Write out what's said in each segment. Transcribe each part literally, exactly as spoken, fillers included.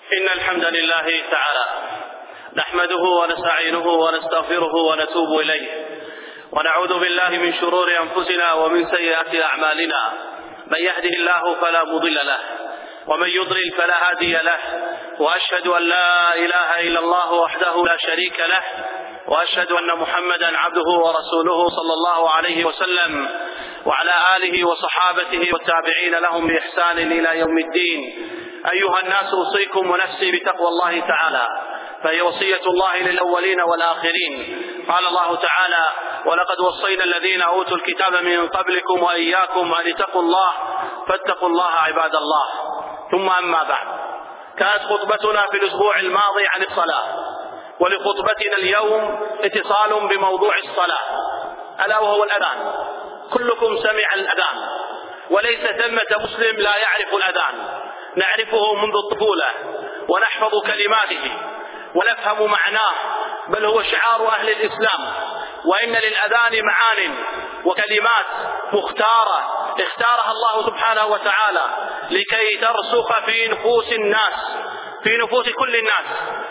إن الحمد لله تعالى نحمده ونستعينه ونستغفره ونتوب إليه، ونعوذ بالله من شرور أنفسنا ومن سيئات أعمالنا. من يهده الله فلا مضل له، ومن يضلل فلا هادي له، وأشهد أن لا إله إلا الله وحده لا شريك له، وأشهد أن محمدا عبده ورسوله صلى الله عليه وسلم، وعلى آله وصحابته والتابعين لهم بإحسان إلى يوم الدين. أيها الناس، أوصيكم ونفسي بتقوى الله تعالى، فهي وصية الله للأولين والآخرين. قال الله تعالى: ولقد وصينا الذين أوتوا الكتاب من قبلكم وإياكم أن اتقوا الله فاتقوا الله عباد الله. ثم أما بعد، كانت خطبتنا في الأسبوع الماضي عن الصلاة، ولخطبتنا اليوم اتصال بموضوع الصلاة، ألا وهو الأذان. كلكم سمع الأذان، وليس ثمة مسلم لا يعرف الأذان. نعرفه منذ الطفولة ونحفظ كلماته ونفهم معناه، بل هو شعار أهل الإسلام. وإن للأذان معان وكلمات مختارة اختارها الله سبحانه وتعالى لكي ترسخ في نفوس الناس، في نفوس كل الناس.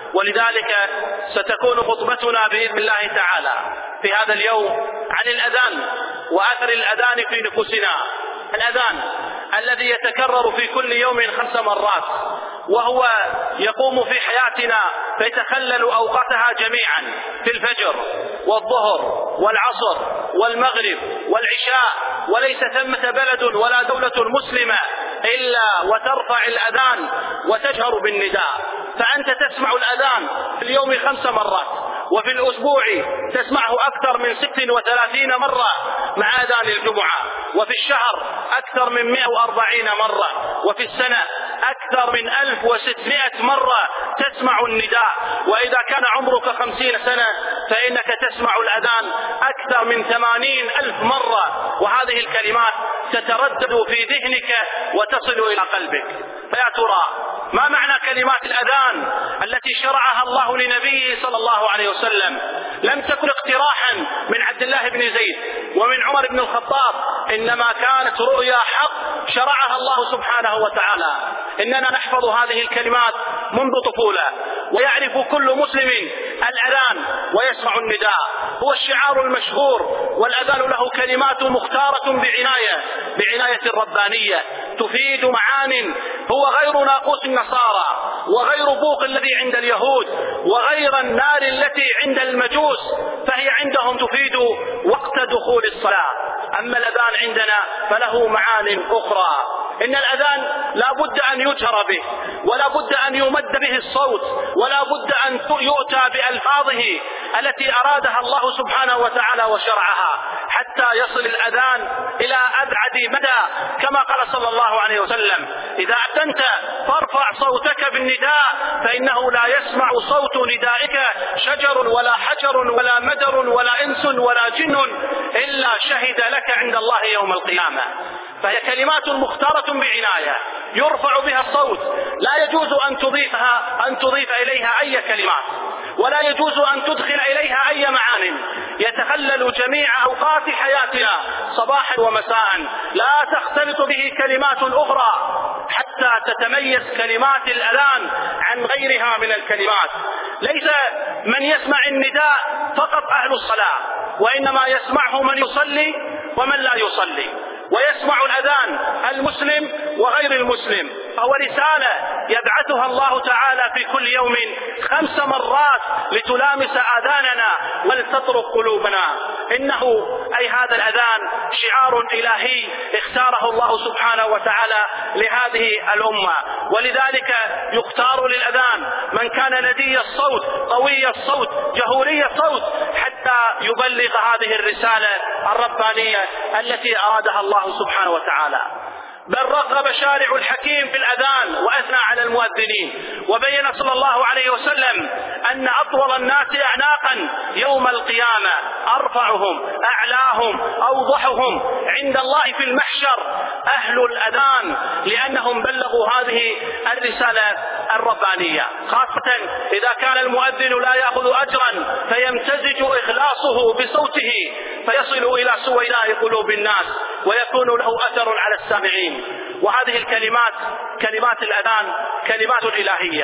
ولذلك ستكون خطبتنا بإذن الله تعالى في هذا اليوم عن الأذان وأثر الأذان في نفوسنا. الأذان الذي يتكرر في كل يوم خمس مرات، وهو يقوم في حياتنا فيتخلل أوقاتها جميعا، في الفجر والظهر والعصر والمغرب والعشاء. وليس ثمة بلد ولا دولة مسلمة إلا وترفع الأذان وتجهر بالنداء. فأنت تسمع الأذان في اليوم خمس مرات، وفي الأسبوع تسمعه أكثر من ست وثلاثين مرة مع أذان الجمعة، وفي الشهر أكثر من مئة وأربعين مرة، وفي السنة أكثر من ألف وستمائة مرة تسمع النداء. وإذا كان عمرك خمسين سنة فإنك تسمع الأذان أكثر من ثمانين ألف مرة، وهذه الكلمات تتردد في ذهنك وتصل إلى قلبك. فيا ترى ما معنى كلمات الأذان التي شرعها الله لنبيه صلى الله عليه وسلم؟ لم تكن اقتراحا من عبد الله بن زيد ومن عمر بن الخطاب، إنما كانت رؤيا حق شرعها الله سبحانه وتعالى. إننا نحفظ هذه الكلمات منذ طفولة، ويعرف كل مسلم الأذان ويسمع النداء، هو الشعار المشهور. والأذان له كلمات مختارة بعناية بعناية ربانية تفيد معان هو غير ناقوس النصارى، وغير بوق الذي عند اليهود، وغير النار التي عند المجوس، فهي عندهم تفيد وقت دخول الصلاة. أما الأذان عندنا فله معان أخرى. إن الأذان لا بد أن يجهر به، ولا بد أن يمد به الصوت، ولا بد أن يؤتى بألفاظه التي أرادها الله سبحانه وتعالى وشرعها، حتى يصل الأذان إلى أبعد مدى، كما قال صلى الله عليه وسلم: إذا أذنت فارفع صوتك بالنداء، فإنه لا يسمع صوت ندائك شجر ولا حجر ولا مدر ولا إنس ولا جن إلا شهد لك عند الله يوم القيامة. فهي كلمات مختارة بعناية يرفع بها الصوت، لا يجوز أن تضيفها أن تضيف إليها أي كلمات، ولا يجوز أن تدخل إليها أي معان. يتخلل جميع أوقات حياتنا صباحا ومساء، لا تختلط به كلمات أخرى، حتى تتميز كلمات الأذان عن غيرها من الكلمات. ليس من يسمع النداء فقط أهل الصلاة، وإنما يسمعه من يصلي ومن لا يصلي، ويسمع الأذان المسلم وغير المسلم. فهو رسالة يبعثها الله تعالى في كل يوم خمس مرات لتلامس آذاننا ولتطرق قلوبنا. إنه أي هذا الأذان شعار إلهي اختاره الله سبحانه وتعالى لهذه الأمة، ولذلك يختار للأذان من كان ندي الصوت قوي الصوت جهوري الصوت، حتى يبلغ هذه الرسالة الربانية التي أرادها الله سبحانه وتعالى. بل رغب شارع الحكيم في الأذان وأثنى على المؤذنين، وبين صلى الله عليه وسلم أن أطول الناس أعناقا يوم القيامة أرفعهم أعلاهم أوضحهم عند الله في المحشر أهل الأذان، لأنهم بلغوا هذه الرسالة الربانية، خاصة إذا كان المؤذن لا يأخذ أجرا فيمتزج إخلاصه بصوته فيصل إلى سويداء قلوب الناس ويكون له أثر على السامعين. وهذه الكلمات كلمات الأذان كلمات إلهية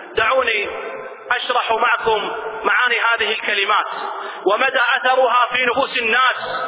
دعوني أشرح معكم معاني هذه الكلمات ومدى أثرها في نفوس الناس،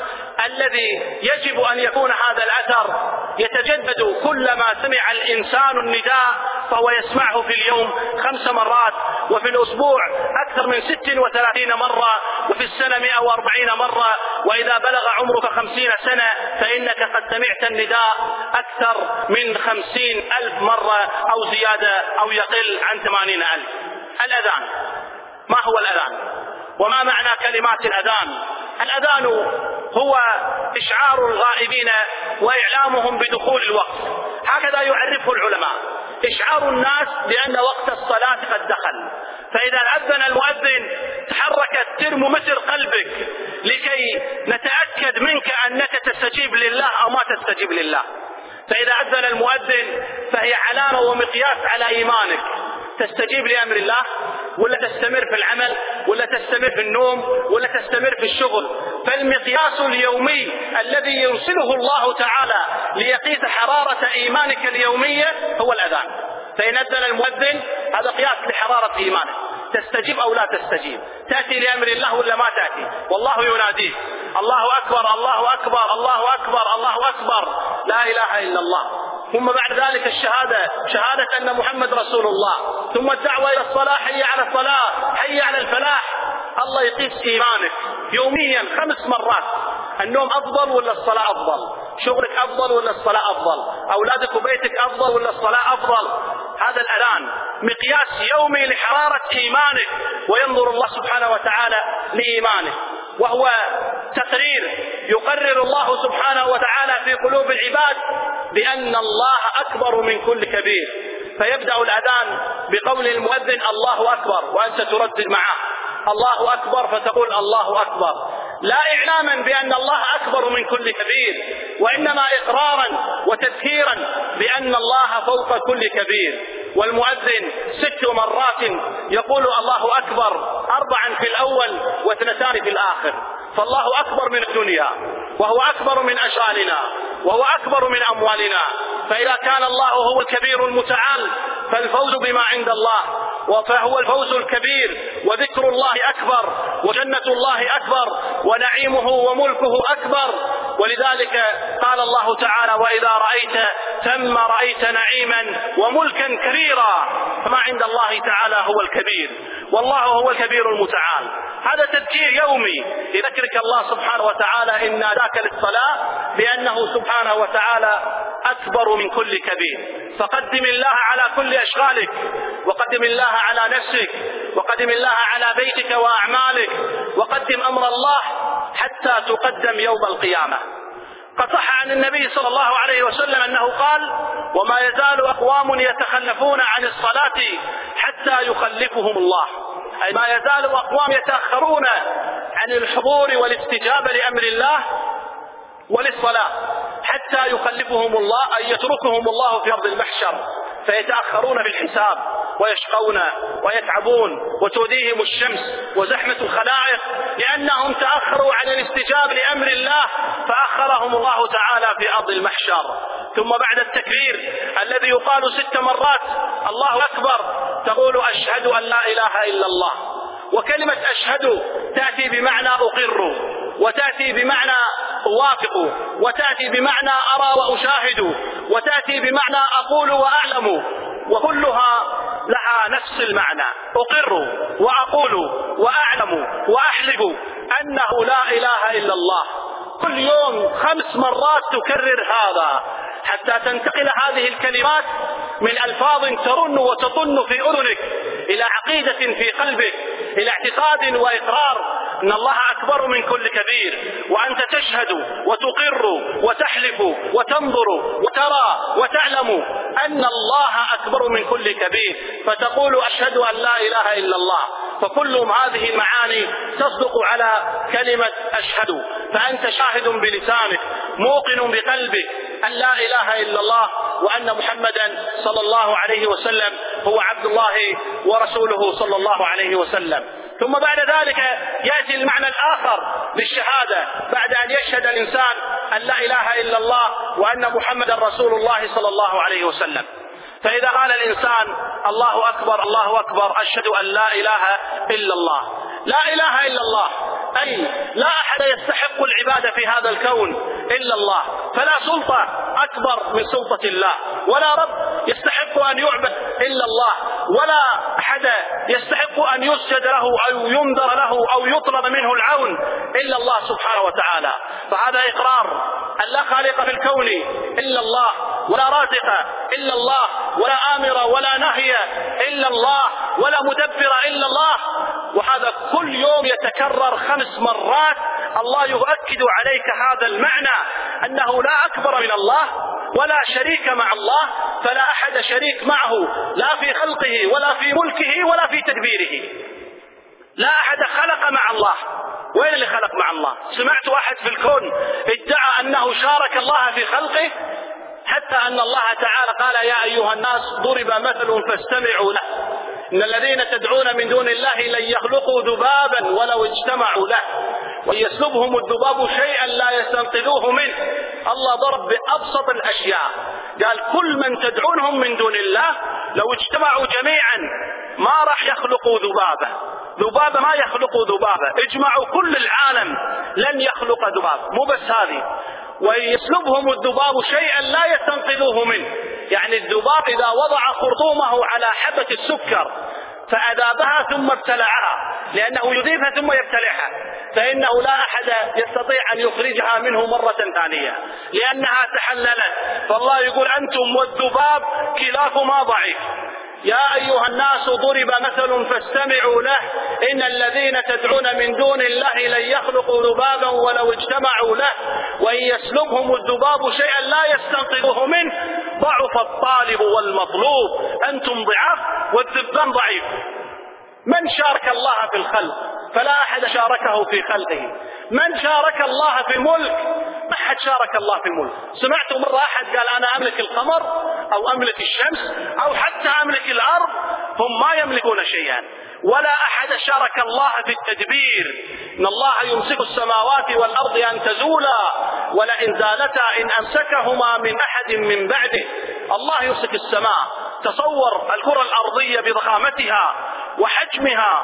الذي يجب أن يكون هذا الأثر يتجدد كلما سمع الإنسان النداء، فهو يسمعه في اليوم خمس مرات، وفي الأسبوع أكثر من ست وثلاثين مرة، وفي السنة مئة وأربعين مرة، وإذا بلغ عمرك خمسين سنة فإنك قد سمعت النداء أكثر من خمسين ألف مرة أو زيادة أو يقل عن ثمانين ألف. الأذان، ما هو الأذان؟ وما معنى كلمات الأذان؟ الأذان هو إشعار الغائبين وإعلامهم بدخول الوقت، هكذا يعرفه العلماء، إشعار الناس بأن وقت الصلاة قد دخل. فإذا أذن المؤذن تحركت ترمومتر قلبك لكي نتأكد منك أنك تستجيب لله أو ما تستجيب لله. فإذا أذن المؤذن فهي علامة ومقياس على إيمانك، تستجيب لأمر الله ولا تستمر في العمل ولا تستمر في النوم ولا تستمر في الشغل. فالمقياس اليومي الذي يرسله الله تعالى ليقيس حرارة إيمانك اليومية هو الأذان. فإن أذن المؤذن هذا قياس لحرارة إيمانك، تستجيب أو لا تستجيب، تأتي لأمر الله ولا ما تأتي. والله يناديك، الله أكبر الله أكبر الله أكبر الله أكبر، لا إله إلا الله. ثم بعد ذلك الشهادة، شهادة أن محمد رسول الله، ثم الدعوة إلى الصلاة، حي على الصلاة حي على الفلاح. الله يقيس إيمانك يوميا خمس مرات. النوم أفضل ولا الصلاة أفضل؟ شغلك أفضل ولا الصلاة أفضل؟ أولادك وبيتك أفضل ولا الصلاة أفضل؟ هذا الأذان مقياس يومي لحرارة إيمانك، وينظر الله سبحانه وتعالى لإيمانك، وهو تقرير يقرر الله سبحانه وتعالى في قلوب العباد بأن الله أكبر من كل كبير. فيبدأ الأذان بقول المؤذن الله أكبر، وأنت تردد معه الله أكبر، فتقول الله أكبر، لا إعلاما بأن الله أكبر من كل كبير، وإنما إقرارا وتذكيرا بأن الله فوق كل كبير. والمؤذن ست مرات يقول الله أكبر، أربعا في الأول واثنتان في الآخر. فالله أكبر من الدنيا، وهو أكبر من أشغالنا، وهو أكبر من أموالنا. فإذا كان الله هو الكبير المتعال فالفوز بما عند الله فهو الفوز الكبير، وذكر الله أكبر، وجنة الله أكبر، ونعيمه وملكه أكبر. ولذلك قال الله تعالى وإذا رأيت ثم رأيت نعيما وملكا كبيرا. فما عند الله تعالى هو الكبير، والله هو الكبير المتعال. هذا تذكير يومي لذكرك الله سبحانه وتعالى إن ذاك للصلاة بأنه سبحانه وتعالى أكبر من كل كبير. فقدم الله على كل أشغالك، وقدم الله على نفسك، وقدم الله على بيتك وأعمالك، وقدم أمر الله حتى تقدم يوم القيامة. قد صح عن النبي صلى الله عليه وسلم أنه قال وما يزال أقوام يتخلفون عن الصلاة حتى يخلفهم الله، أي ما يزال أقوام يتأخرون عن الحضور والاستجابة لأمر الله وللصلاة حتى يخلفهم الله، أي يتركهم الله في أرض المحشر، فيتأخرون في الحساب ويشقون ويتعبون وتؤذيهم الشمس وزحمة الخلائق، لأنهم تأخروا عن الاستجابة لأمر الله فأخرهم الله تعالى في أرض المحشر. ثم بعد التكبير الذي يقال ست مرات الله أكبر تقول أشهد أن لا إله إلا الله. وكلمة أشهد تأتي بمعنى أقر، وتأتي بمعنى أوافق، وتأتي بمعنى أرى وأشاهد، وتأتي بمعنى أقول وأعلم، وكلها لها نفس المعنى. أقر وأقول وأعلم وأحلف أنه لا إله إلا الله. كل يوم خمس مرات تكرر هذا حتى تنتقل هذه الكلمات من ألفاظ ترن وتطن في أذنك إلى عقيدة في قلبك، إلى اعتقاد وإقرار أن الله أكبر من كل كبير، وأنت تشهد وتقر وتحلف وتنظر وترى وتعلم أن الله أكبر من كل كبير، فتقول أشهد أن لا إله إلا الله. فكلهم هذه المعاني تصدق على كلمة أشهد. فأنت شاهد بلسانك موقن بقلبك أن لا إله إلا الله، وأن محمدا صلى الله عليه وسلم هو عبد الله ورسوله صلى الله عليه وسلم. ثم بعد ذلك يأتي المعنى الآخر للشهادة بعد أن يشهد الإنسان أن لا إله إلا الله وأن محمدا رسول الله صلى الله عليه وسلم. فإذا قال الإنسان الله أكبر الله أكبر أشهد أن لا إله إلا الله، لا إله إلا الله أي لا أحد يستحق العبادة في هذا الكون إلا الله، فلا سلطة أكبر من سلطة الله، ولا رب يستحق أن يعبد إلا الله، ولا أحد يستحق أن يسجد له أو ينذر له أو يطلب منه العون إلا الله سبحانه وتعالى. فهذا إقرار أن لا خالق في الكون إلا الله، ولا رازق إلا الله، ولا آمر ولا نهي إلا الله، ولا مدبر إلا الله. وهذا كل يوم يتكرر خمس مرات. الله يؤكد عليك هذا المعنى أنه لا أكبر من الله ولا شريك مع الله، فلا أحد شريك معه لا في خلقه ولا في ملكه ولا في تدبيره. لا أحد خلق مع الله. وين اللي خلق مع الله؟ سمعت واحد في الكون ادعى أنه شارك الله في خلقه، حتى أن الله تعالى قال يا أيها الناس ضرب مثل فاستمعوا له إن الذين تدعون من دون الله لن يخلقوا ذبابا ولو اجتمعوا له وإن يسلبهم الذباب شيئا لا يستنقذوه منه. الله ضرب بأبسط الأشياء، قال كل من تدعونهم من دون الله لو اجتمعوا جميعا ما راح يخلقوا ذبابة. ذبابة ما يخلقوا ذبابة، اجمعوا كل العالم لن يخلق ذباب. مو بس هذه، وإن يسلبهم الذباب شيئا لا يستنقذوه منه. يعني الذباب إذا وضع خرطومه على حبة السكر فأذابها ثم ابتلعها، لأنه يذيبها ثم يبتلعها، فإنه لا أحد يستطيع أن يخرجها منه مرة ثانية لأنها تحللت. فالله يقول أنتم والذباب كلاكما ضعيف. يا أيها الناس ضرب مثل فاستمعوا له إن الذين تدعون من دون الله لن يخلقوا ذبابا ولو اجتمعوا له وإن يسلبهم الذباب شيئا لا يستنقذوه منه ضعف الطالب والمطلوب. أنتم ضعاف والذبان ضعيف. من شارك الله في الخلق؟ فلا أحد شاركه في خلقه. من شارك الله في الملك؟ ما أحد شارك الله في الملك. سمعت مرة أحد قال أنا أملك القمر أو أملك الشمس أو حتى أملك الأرض، هم ما يملكون شيئا. ولا أحد شارك الله في التدبير. إن الله يمسك السماوات والأرض أن تزولا ولئن زالتا إن أمسكهما من أحد من بعده. الله يمسك السماء. تصور الكرة الأرضية بضخامتها وحجمها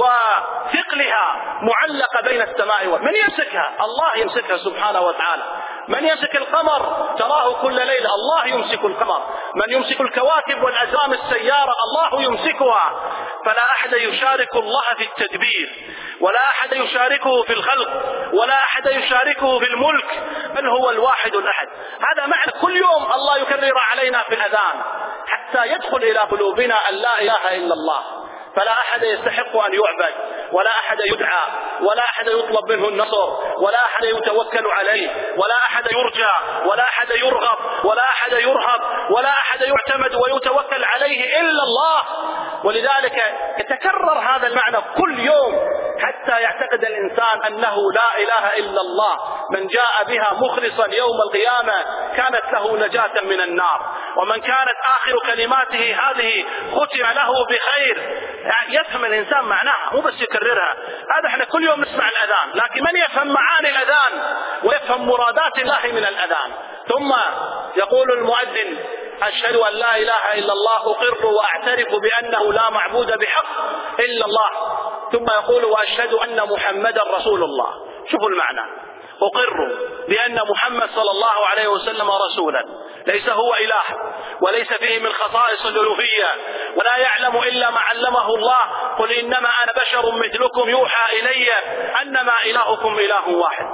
وثقلها معلقة بين السماء والأرض، من يمسكها؟ الله يمسكها سبحانه وتعالى. من يمسك القمر؟ تراه كل ليلة، الله يمسك القمر. من يمسك الكواكب والأجرام السيارة؟ الله يمسكها. فلا أحد يشارك الله في التدبير، ولا أحد يشاركه في الخلق، ولا أحد يشاركه في الملك، بل هو الواحد الأحد. هذا معنى كل يوم الله يكرر علينا في الأذان حتى يدخل إلى قلوبنا أن لا إله إلا الله. فلا أحد يستحق أن يعبد، ولا أحد يدعى، ولا أحد يطلب منه النصر، ولا أحد يتوكل عليه، ولا أحد يرجى، ولا أحد يرغب، ولا أحد يرهب، ولا أحد يعتمد ويتوكل عليه إلا الله. ولذلك يتكرر هذا المعنى كل يوم حتى يعتقد الإنسان أنه لا إله إلا الله. من جاء بها مخلصا يوم القيامة كانت له نجاة من النار، ومن كانت آخر كلماته هذه ختم له بخير. يعني يفهم الإنسان معناها، مو بس يكررها. هذا احنا كل يوم نسمع الأذان، لكن من يفهم معاني الأذان ويفهم مرادات الله من الأذان؟ ثم يقول المؤذن أشهد أن لا إله إلا الله أقر وأعترف بأنه لا معبود بحق إلا الله، ثم يقول وأشهد أن محمدا رسول الله. شوفوا المعنى، أقر بأن محمد صلى الله عليه وسلم رسولا، ليس هو إله وليس فيه من خصائص الألوهية، ولا يعلم إلا ما علمه الله. قل إنما أنا بشر مثلكم يوحى إلي أنما إلهكم إله واحد.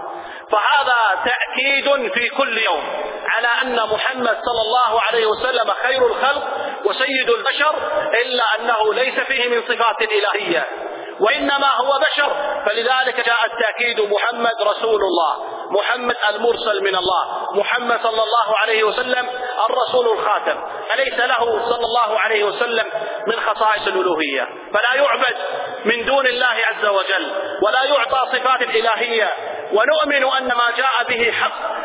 فهذا تأكيد في كل يوم على أن محمد صلى الله عليه وسلم خير الخلق وسيد البشر، إلا أنه ليس فيه من صفات الإلهية وإنما هو بشر. فلذلك جاء التأكيد محمد رسول الله، محمد المرسل من الله، محمد صلى الله عليه وسلم الرسول الخاتم، أليس له صلى الله عليه وسلم من خصائص الألوهية؟ فلا يعبد من دون الله عز وجل، ولا يعطى صفات الإلهية. ونؤمن أن ما جاء به حق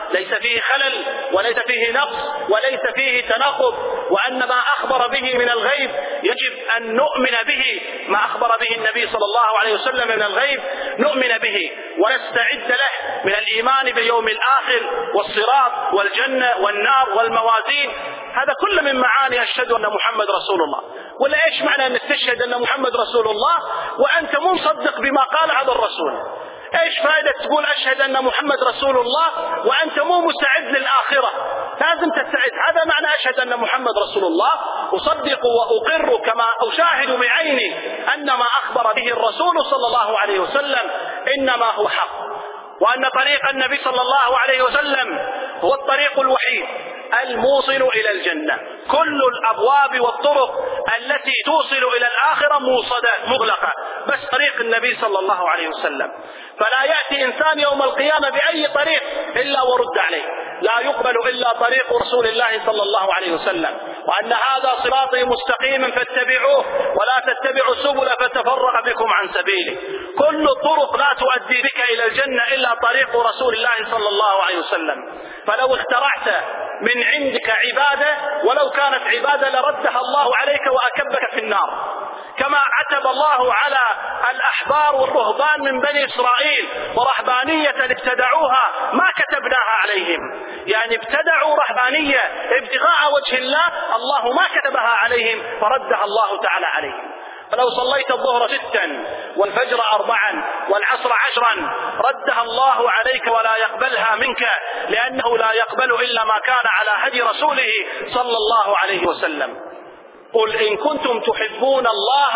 ليس فيه خلل وليس فيه نقص وليس فيه تناقض، وأن ما أخبر به من الغيب يجب أن نؤمن به، ما أخبر به النبي صلى الله عليه وسلم من الغيب نؤمن به ونستعد له من الإيمان باليوم الآخر والصراط والجنة والنار والموازين. هذا كله من معاني أشهد أن محمد رسول الله. ولا إيش معنى أن تشهد أن محمد رسول الله وأنت مو مصدق بما قال هذا الرسول؟ إيش فائدة تقول أشهد أن محمد رسول الله وأنت مو مستعد للآخرة؟ لازم تستعد. هذا معنى أشهد أن محمد رسول الله، أصدق وأقر كما أشاهد بعيني أن ما أخبر به الرسول صلى الله عليه وسلم إنما هو حق، وأن طريق النبي صلى الله عليه وسلم هو الطريق الوحيد الموصل إلى الجنة. كل الأبواب والطرق التي توصل إلى الآخرة موصدة مغلقة، بس طريق النبي صلى الله عليه وسلم. فلا يأتي إنسان يوم القيامة بأي طريق إلا ورد عليه، لا يقبل إلا طريق رسول الله صلى الله عليه وسلم، وأن هذا صراطي مستقيما فاتبعوه ولا تتبعوا السبل فتفرق بكم عن سبيله. كل الطرق لا تؤدي بك إلى الجنة إلا طريق رسول الله صلى الله عليه وسلم. فلو اخترعت من عندك عبادة ولو كانت عبادة لردها الله عليك وأكبك في النار، كما عتب الله على الأحبار والرهبان من بني إسرائيل ورهبانية ابتدعوها ما كتبناها عليهم، يعني ابتدعوا رهبانية ابتغاء وجه الله، الله ما كتبها عليهم فردها الله تعالى عليهم. فلو صليت الظهر ستا والفجر أربعا والعصر عشرا ردها الله عليك ولا يقبلها منك، لأنه لا يقبل إلا ما كان على هدي رسوله صلى الله عليه وسلم. قل إن كنتم تحبون الله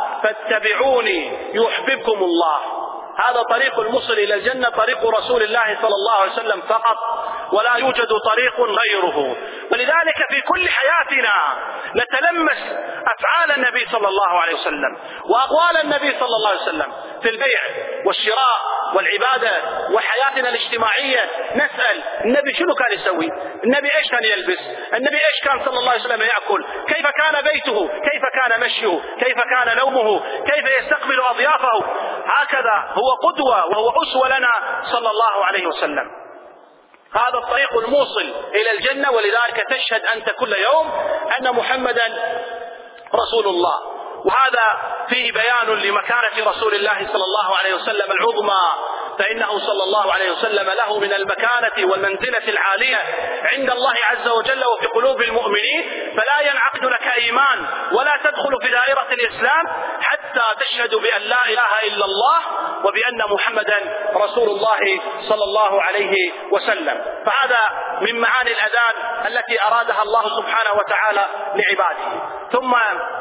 فاتبعوني يحببكم الله. هذا طريق الموصل إلى الجنة، طريق رسول الله صلى الله عليه وسلم فقط، ولا يوجد طريق غيره. ولذلك في كل حياتنا نتلمس أفعال النبي صلى الله عليه وسلم وأقوال النبي صلى الله عليه وسلم في البيع والشراء والعبادة وحياتنا الاجتماعية. نسأل النبي شنو كان يسوي، النبي إيش كان يلبس، النبي إيش كان صلى الله عليه وسلم يأكل، كيف كان بيته، كيف كان مشيه، كيف كان نومه، كيف يستقبل أضيافه. هكذا هو قدوة وهو أسوة لنا صلى الله عليه وسلم. هذا الطريق الموصل إلى الجنة. ولذلك تشهد أنت كل يوم أن محمدا رسول الله. وهذا فيه بيان لمكانة رسول الله صلى الله عليه وسلم العظمى، فإنه صلى الله عليه وسلم له من المكانة والمنزلة العالية عند الله عز وجل وفي قلوب المؤمنين، فلا ينعقد لك إيمان ولا تدخل في دائرة الإسلام حتى تشهد بأن لا إله إلا الله وبأن محمدا رسول الله صلى الله عليه وسلم. فهذا من معاني الأذان التي أرادها الله سبحانه وتعالى لعباده. ثم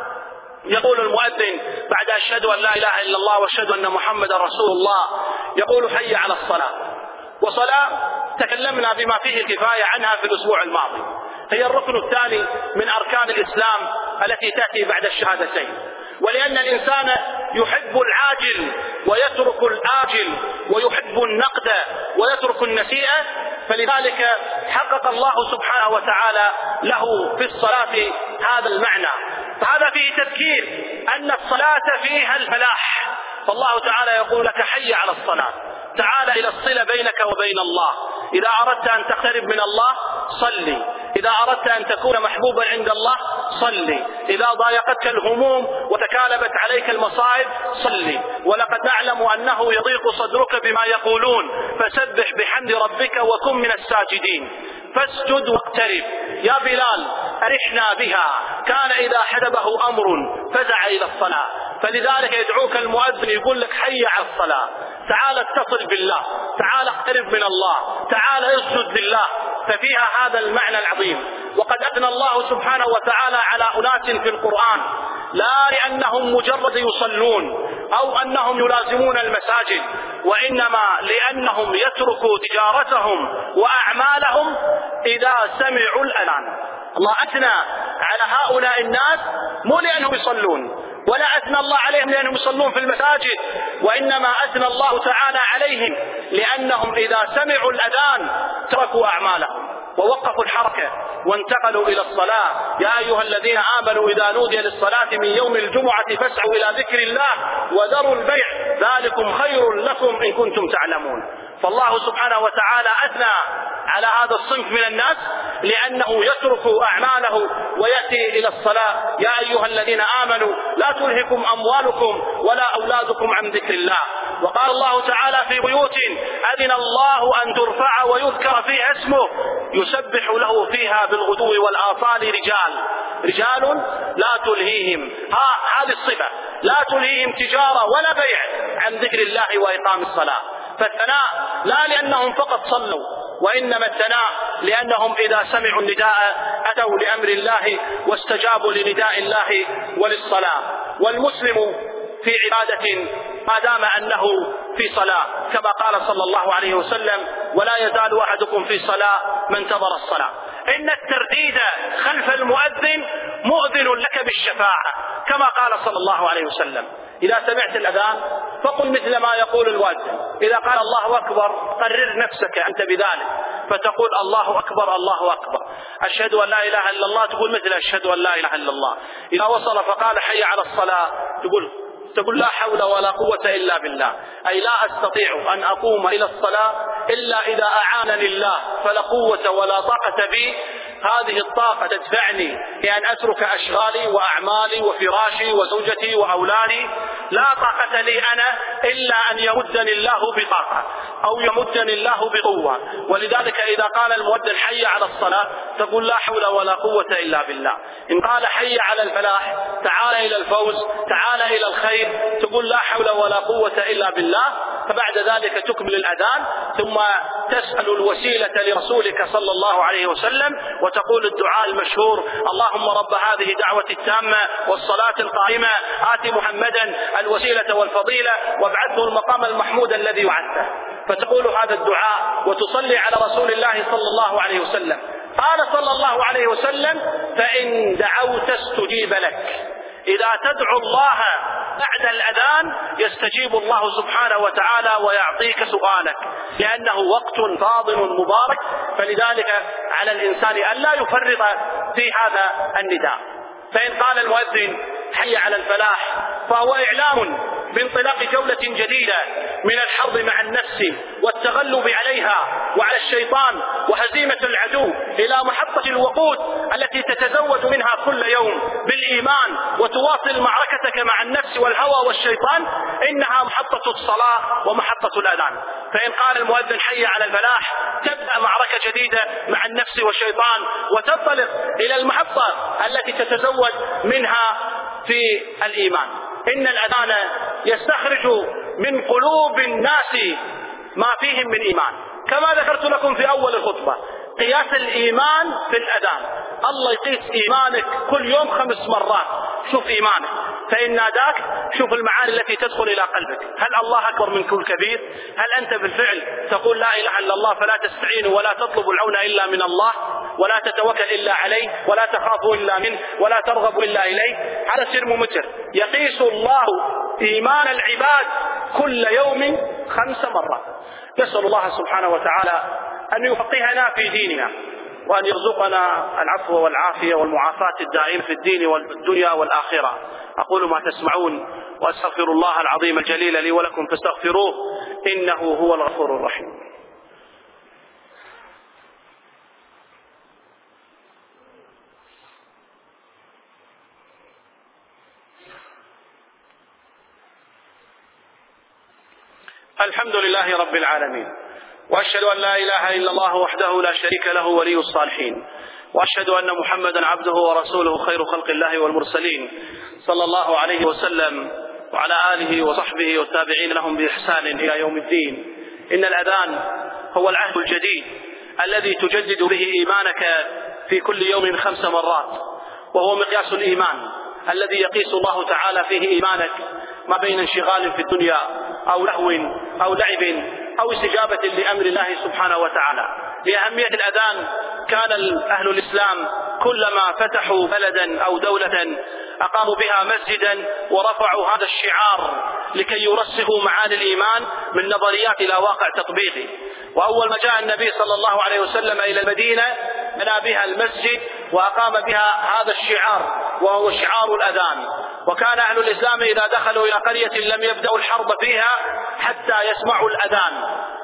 يقول المؤذن بعد أشهد أن لا إله إلا الله وأشهد أن محمدا رسول الله، يقول حي على الصلاة. وصلاة تكلمنا بما فيه الكفاية عنها في الأسبوع الماضي، هي الركن الثاني من أركان الإسلام التي تأتي بعد الشهادتين. ولأن الإنسان يحب العاجل ويترك الآجل ويحب النقد ويترك النسيئة، فلذلك حقق الله سبحانه وتعالى له في الصلاة هذا المعنى. فهذا فيه تذكير أن الصلاة فيها الفلاح، فالله تعالى يقول لك حي على الصلاة، تعال إلى الصلة بينك وبين الله. إذا أردت أن تقترب من الله صلي، إذا أردت أن تكون محبوبا عند الله صلي، إذا ضايقتك الهموم وتكالبت عليك المصائب صلي. ولقد نعلم أنه يضيق صدرك بما يقولون فسبح بحمد ربك وكن من الساجدين. فاسجد واقترب يا بلال أرحنا بها، كان إذا حدبه أمر فزع إلى الصلاة. فلذلك يدعوك المؤذن يقول لك حي على الصلاة، تعال اتصل بالله، تعال اقترب من الله، تعال اسجد لله. ففيها هذا المعنى العظيم. وقد أثنى الله سبحانه وتعالى على أناس في القرآن لا لأنهم مجرد يصلون أو أنهم يلازمون المساجد، وإنما لأنهم يتركوا تجارتهم وأعمالهم إذا سمعوا الأذان. الله أثنى على هؤلاء الناس مو لأنهم يصلون، ولا أثنى الله عليهم لأنهم يصلون في المساجد، وإنما أثنى الله تعالى عليهم لأنهم إذا سمعوا الأذان تركوا أعمالهم ووقفوا الحركة وانتقلوا إلى الصلاة. يا أيها الذين آمنوا إذا نودي للصلاة من يوم الجمعة فاسعوا إلى ذكر الله وذروا البيع ذلكم خير لكم إن كنتم تعلمون. فالله سبحانه وتعالى أثنى على هذا الصنف من الناس لأنه يترك أعماله ويأتي إلى الصلاة. يا أيها الذين آمنوا لا تلهكم أموالكم ولا أولادكم عن ذكر الله. وقال الله تعالى في بيوت أذن الله أن ترفع ويذكر فيها اسمه يسبح له فيها بالغدو والآصال رجال رجال لا تلهيهم، ها هذه الصفة، لا تلهيهم تجارة ولا بيع عن ذكر الله وإقام الصلاة. فالثناء لا لأنهم فقط صلوا، وإنما الثناء لأنهم إذا سمعوا النداء أتوا لأمر الله واستجابوا لنداء الله وللصلاة. والمسلم في عبادة ما دام أنه في صلاة، كما قال صلى الله عليه وسلم: ولا يزال أحدكم في صلاة ما انتظر الصلاة. إن الترديد خلف المؤذن مؤذن لك بالشفاعة، كما قال صلى الله عليه وسلم: إذا سمعت الأذان فقل مثل ما يقول المؤذن، إذا قال الله أكبر قرر نفسك أنت بذلك فتقول الله أكبر الله أكبر، أشهد أن لا إله إلا الله تقول مثل أشهد أن لا إله إلا الله. إذا وصل فقال حي على الصلاة تقول تقول لا حول ولا قوة إلا بالله، أي لا أستطيع أن أقوم إلى الصلاة إلا إذا أعانني الله، فلا قوة ولا طاقة بي، هذه الطاقة تدفعني لأن أترك أشغالي وأعمالي وفراشي وزوجتي وأولادي، لا طاقة لي أنا إلا أن يمدني الله بطاقة أو يمدني الله بقوة. ولذلك إذا قال المؤذن حي على الصلاة تقول لا حول ولا قوة إلا بالله. إن قال حي على الفلاح تعال إلى الفوز تعال إلى الخير تقول لا حول ولا قوة إلا بالله. فبعد ذلك تكمل الأذان ثم تسأل الوسيلة لرسولك صلى الله عليه وسلم وتقول الدعاء المشهور: اللهم رب هذه الدعوة التامة والصلاة القائمة آت محمدا الوسيلة والفضيلة وابعثه المقام المحمود الذي وعدته. فتقول هذا الدعاء وتصلي على رسول الله صلى الله عليه وسلم. قال صلى الله عليه وسلم: فإن دعوت استجيب لك. إذا تدعو الله بعد الأذان يستجيب الله سبحانه وتعالى ويعطيك سؤالك، لأنه وقت فاضل مبارك. فلذلك على الإنسان أن لا يفرط في هذا النداء. فإن قال المؤذن حي على الفلاح فهو إعلام بانطلاق جولة جديدة من الحرب مع النفس والتغلب عليها وعلى الشيطان وهزيمة العدو إلى محطة الوقود التي تتزود منها كل يوم بالإيمان وتواصل معركتك مع النفس والهوى والشيطان. إنها محطة الصلاة ومحطة الأذان. فإن قال المؤذن حي على الفلاح تبدأ معركة جديدة مع النفس والشيطان وتنطلق إلى المحطة التي تتزود منها في الإيمان. إن الأذان يستخرج من قلوب الناس ما فيهم من إيمان، كما ذكرت لكم في أول الخطبة. قياس الإيمان في الأذان، الله يقيس إيمانك كل يوم خمس مرات، شوف إيمانك. فإن ناداك شوف المعاني التي تدخل إلى قلبك، هل الله أكبر من كل كبير؟ هل أنت بالفعل تقول لا إله إلا الله فلا تستعين ولا تطلب العون إلا من الله ولا تتوكل إلا عليه ولا تخاف إلا منه ولا ترغب إلا إليه؟ هذا سر ممتر. يقيس الله إيمان العباد كل يوم خمس مرات. نسأل الله سبحانه وتعالى أن يفقهنا في ديننا وأن يرزقنا العفو والعافية والمعافاة الدائمة في الدين والدنيا والآخرة. أقول ما تسمعون وأستغفر الله العظيم الجليل لي ولكم فاستغفروه إنه هو الغفور الرحيم. الحمد لله رب العالمين، وأشهد أن لا إله إلا الله وحده لا شريك له ولي الصالحين، وأشهد أن محمدا عبده ورسوله خير خلق الله والمرسلين صلى الله عليه وسلم وعلى آله وصحبه والتابعين لهم بإحسان إلى يوم الدين. إن الأذان هو العهد الجديد الذي تجدد به إيمانك في كل يوم خمس مرات، وهو مقياس الإيمان الذي يقيس الله تعالى فيه إيمانك ما بين انشغال في الدنيا أو لهو أو لعب أو استجابة لأمر الله سبحانه وتعالى. لأهمية الأذان كان أهل الإسلام كلما فتحوا بلدا أو دولة أقاموا بها مسجدا ورفعوا هذا الشعار لكي يرسخوا معاني الإيمان من نظريات إلى واقع تطبيقي. وأول ما جاء النبي صلى الله عليه وسلم إلى المدينة بنى بها المسجد وأقام بها هذا الشعار وهو شعار الأذان. وكان أهل الإسلام إذا دخلوا إلى قرية لم يبدأوا الحرب فيها حتى يسمعوا الأذان،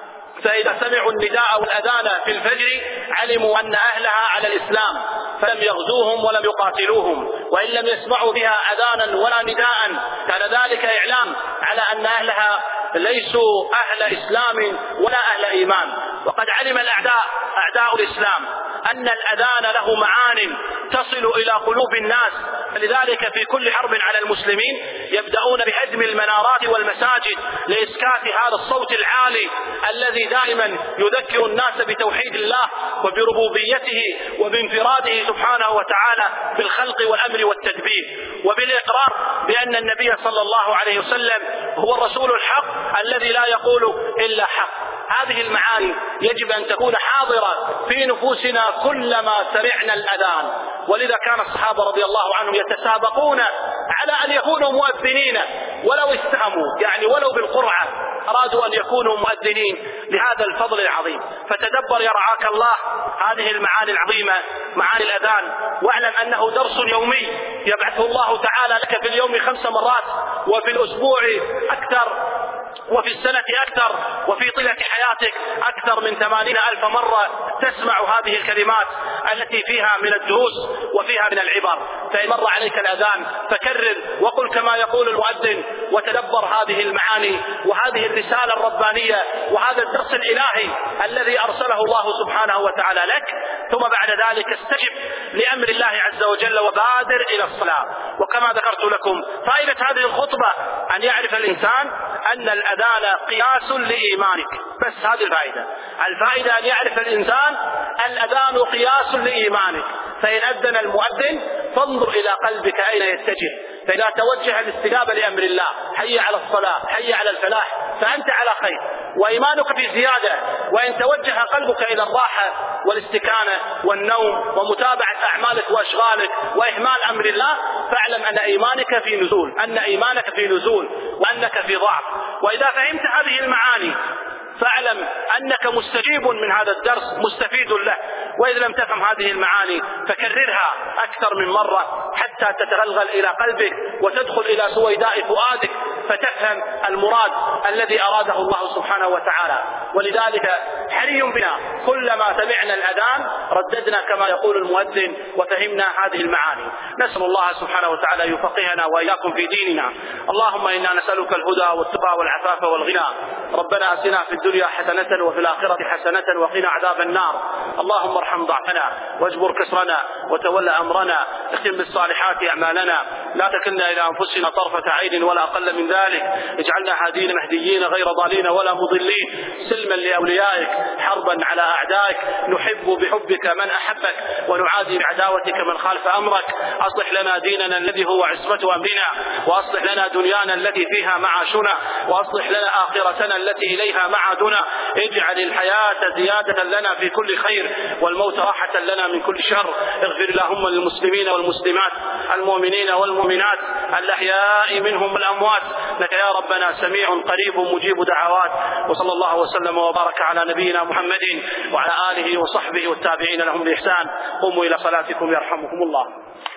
فإذا سمعوا النداء والأذان في الفجر علموا أن أهلها على الإسلام، فلم يغزوهم ولم يقاتلوهم، وإن لم يسمعوا بها أذانا ولا نداء كان ذلك إعلام على أن أهلها ليسوا أهل إسلام ولا أهل إيمان. وقد علم الأعداء أعداء الإسلام أن الأذان له معان تصل إلى قلوب الناس، فلذلك في كل حرب على المسلمين يبدأون بهدم المنارات والمساجد لإسكات هذا الصوت العالي الذي دائما يذكر الناس بتوحيد الله وبربوبيته وبانفراده سبحانه وتعالى بالخلق والأمر والتدبير، وبالإقرار بأن النبي صلى الله عليه وسلم هو الرسول الحق الذي لا يقول إلا حق. هذه المعاني يجب أن تكون حاضرة في نفوسنا كلما سمعنا الأذان، ولذا كان الصحابة رضي الله عنهم يتسابقون على أن يكونوا مؤذنين ولو استهموا، يعني ولو بالقرعة أرادوا أن يكونوا مؤذنين لهذا الفضل العظيم. فتدبر يرعاك الله هذه المعاني العظيمة، معاني الأذان، واعلم أنه درس يومي يبعثه الله تعالى لك في اليوم خمس مرات، وفي الأسبوع أكثر، وفي السنة أكثر، وفي طيلة حياتك أكثر من ثمانين ألف مرة تسمع هذه الكلمات التي فيها من الدروس وفيها من العبر. فإن مر عليك الأذان فكرر وقل كما يقول المؤذن، وتدبر هذه المعاني وهذه الرسالة الربانية وهذا الدرس الإلهي الذي أرسله الله سبحانه وتعالى لك. ثم بعد ذلك استجب لأمر الله عز وجل وبادر إلى الصلاة. وكما ذكرت لكم فائدة هذه الخطبة أن يعرف الإنسان أن الأذان قياس لإيمانك، بس هذه الفائدة. الفائدة أن يعرف الإنسان الأذان قياس لإيمانك، فإن أذن المؤذن فانظر إلى قلبك أين يتجه، فإذا توجه الاستجابة لأمر الله، حي على الصلاة، حي على الفلاح، فأنت على خير وإيمانك في زيادة. وإن توجه قلبك إلى الراحة والاستكانة والنوم ومتابعة أعمالك وأشغالك وإهمال أمر الله، فاعلم أن إيمانك في نزول، أن إيمانك في نزول وأنك في ضعف. وإذا فهمت هذه المعاني فاعلم أنك مستجيب من هذا الدرس، مستفيد له. وإذا لم تفهم هذه المعاني فكررها أكثر من مرة حتى تتغلغل إلى قلبك وتدخل إلى سويداء فؤادك فتفهم المراد الذي أراده الله سبحانه وتعالى. ولذلك حري بنا كلما سمعنا الأذان رددنا كما يقول المؤذن وفهمنا هذه المعاني. نسأل الله سبحانه وتعالى يفقهنا وإياكم في ديننا. اللهم إنا نسألك الهدى والتقى والعفاف والغنى. ربنا أتنا في الدنيا حسنة وفي الآخرة حسنة وقنا عذاب النار. اللهم ارحم ضعفنا واجبر كسرنا وتولى أمرنا، اختم بالصالحات أعمالنا، لا تكلنا إلى أنفسنا طرفة عين ولا أقل من ذلك. اجعلنا هادين مهديين غير ضالين ولا مضلين، سلما لأوليائك، حربا على أعدائك، نحب بحبك من أحبك ونعادي بعداوتك من خالف أمرك. أصلح لنا ديننا الذي هو عصمة أمرنا، وأصلح لنا دنيانا التي فيها معاشنا، وأصلح لنا آخرتنا التي إليها معادنا. اجعل الحياة زيادة لنا في كل خير والموت راحة لنا من كل شر. اغفر اللهم للمسلمين والمسلمات، المؤمنين والمؤمنات، الأحياء منهم والأموات، لك يا ربنا سميع قريب مجيب دعوات. وصلى الله وسلم وبارك على نبينا محمد وعلى آله وصحبه والتابعين لهم بإحسان. قوموا إلى صلاتكم يرحمكم الله.